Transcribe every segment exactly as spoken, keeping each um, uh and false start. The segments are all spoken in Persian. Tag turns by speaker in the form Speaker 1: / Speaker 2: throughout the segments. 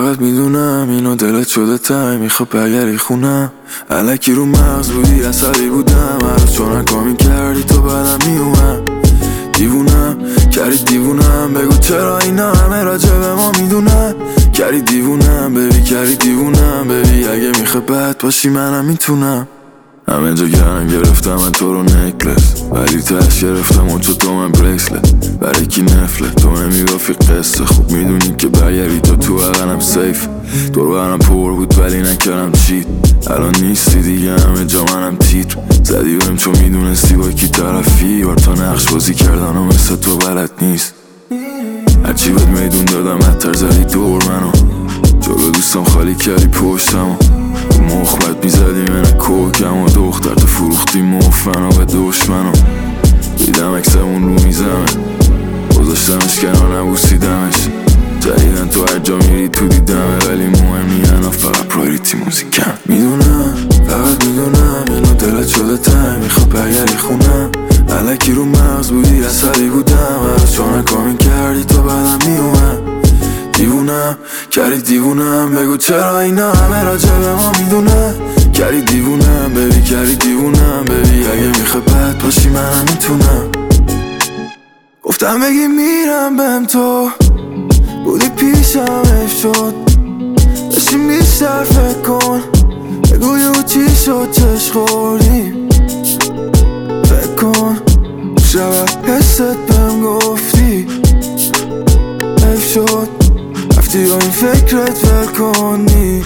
Speaker 1: فقط میدونم اینو دلت شده تای میخواد برگردی خونم. الکی رو مغز بودی عصبی بودم هر روز چون کامی کردی تو بعدم میومم. دیوونم کردی دیوونم بگو چرا اینا همه راجع به ما میدونم. کردی دیوونم ببی کردی دیوونم ببی اگه میخواد بد باشی منم میتونم. همه جا گرم گرفتم من تو رو نکلس ولی تش گرفتم اون چو تو من بریسلت. برای کی نفله تو نمیگافی قصه خوب میدونی که برگردی تو تو اقنم سیف. دور برم پر بود ولی نکردم چیت. الان نیستی دیگه همه جا منم تیتر زدی بهم چون میدونستی با کی طرفی. بار تا نقش بازی کردن و مثل تو بلد نیست. هرچی بهت میدون دادم حتر زدی دور منو جلو دوستم خالی کردی پشتمو. مخبت میزدی من کوکم و دختر تو فروختی مفنو به دشمنو. دیدم اکسمون رو میزمه گذاشتمش کنار نبوسیدمش. جدیدن تو هر جا میری تو دیدمه ولی مهم نیانا فقط پرایوریتی موزیکم. میدونم فقط میدونم اینو دلت شده تای میخواد برگردی خونم. الکی رو مغز بودی عصبی بودم هر روز چون کامی کردی تو بعدم میومم. دیوونم کردی دیوونم بگو چرا اینا همه راجع به ما میدونم. کردی دیوونم ببی کردی دیوونم ببی اگه میخوای بد باشی منم میتونم. گفتم بگی میرم بهم تو بودی پیشم حیف شد بشین بیشتر فکر کن بگو یهو چی شد چش خوردیم. فکر کن شب حست بهم گفتی حیف شد رفتی با این فکرت ول کنی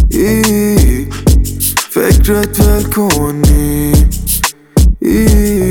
Speaker 1: فکرت ول کنی